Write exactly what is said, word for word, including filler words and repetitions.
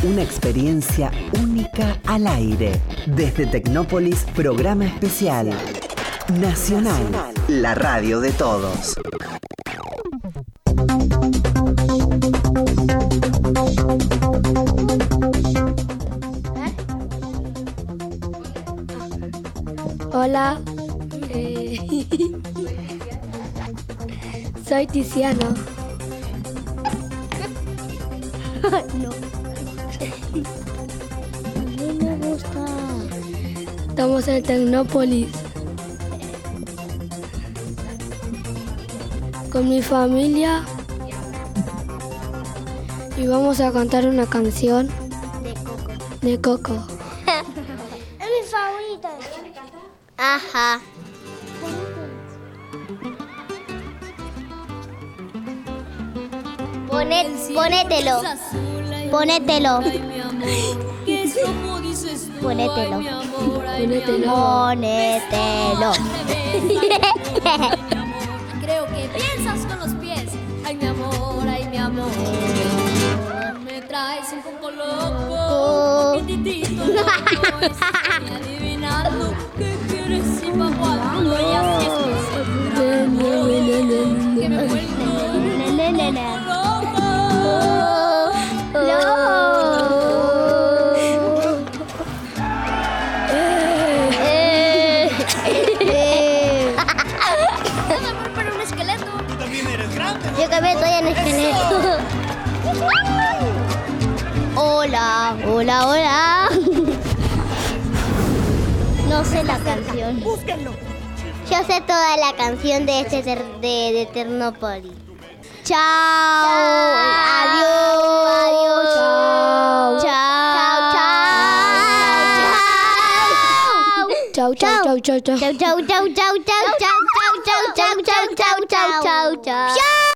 Una experiencia única al aire. Desde Tecnópolis, programa especial. Nacional, la radio de todos. Hola, eh, soy Tiziano. No. A mí me gusta. Estamos en Tecnópolis. Con mi familia. Y vamos a cantar una canción De Coco. de Coco. Es mi favorita. Ajá. Ponet, ponételo. Ponételo. Ponételo. Ponételo. Ponételo. Creo que piensas con los pies. Ay, mi amor, ay, mi amor. Me traes un poco loco. Un poquitito loco. Estoy adivinando qué quieres y pa' cuándo. Y así es que se enamoró. Que me vuelvo loco. Pero un esqueleto. Yo también estoy en esqueleto. Hola, hola, hola. No sé la canción. Búsquenlo. Yo sé toda la canción de este ter- de, de Tecnópolis. Chao. Adiós. Adiós. Chao. Chao. Chau, chau, chau, chau, chau. Chau, chau, chau, chau, chau, chau, chau, chau, chau, chau, chau, chau, chau, chau.